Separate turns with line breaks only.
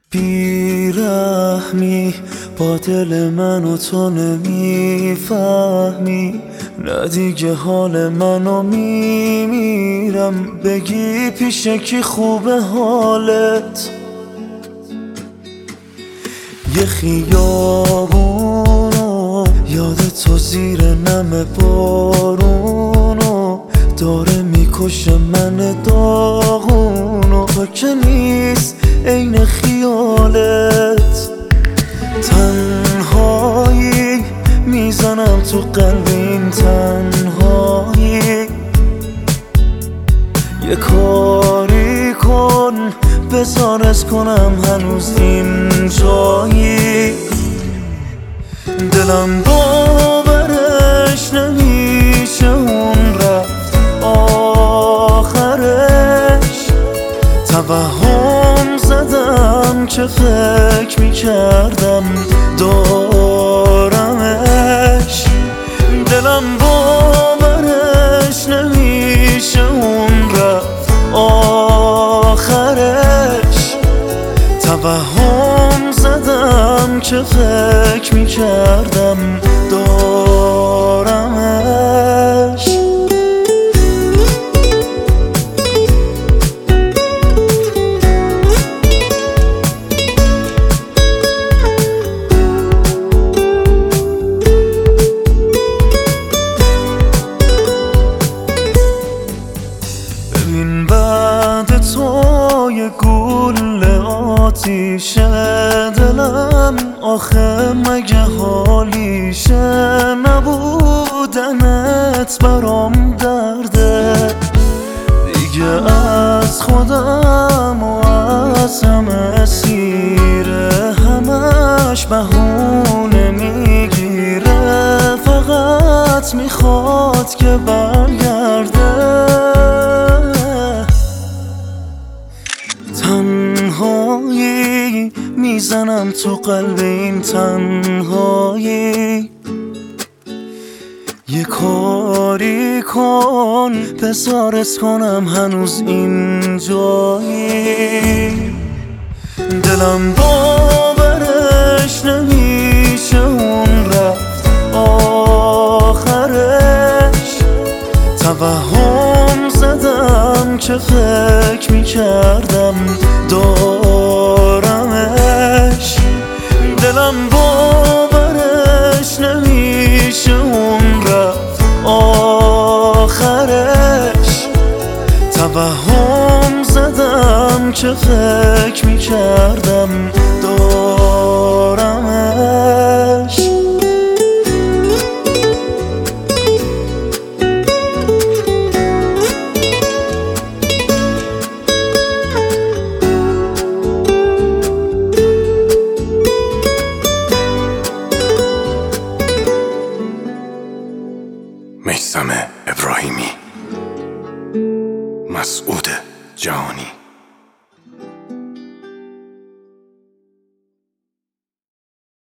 بیرحمی با دل منو تو نمیفهمی، نه دیگه حال منو میمیرم. بگی پیش کی خوبه حالت؟ یه خیابونو یاد تو زیر نم بارونو داره میکشه من داغونو. تو که نیست عین خیالت، تنهایی میزنم تو قلب این تنهایی. یه کاری کن بذار از کنم هنوز این جایی. دلم باورش نمیشه اون رفت آخرش. توهم زدم که فکر میکردم دارمش. دلم باورش نمیشه اون رفت آخرش. توهم زدم که فکر میکردم دارمش. ببین بعد تو یه گوله آتیشه دلم، آخه مگه حالیشه؟ نبودنت برام درده دیگه، از خودم و از همه سیره. همش بهونه میگیره، فقط میخواد که برگرده. تنهایی میزنم تو قلب این تنهایی. یه کاری کن بذارت کنم هنوز این جایی. دلم باورش نمیشه اون رفت آخرش. توهم زدم که فکر میکردم دارمش. دلم باورش نمیشه اون رفت آخرش. توهم زدم که فکر میکردم دارمش.
میثم ابراهیمی، مسعود جهانی.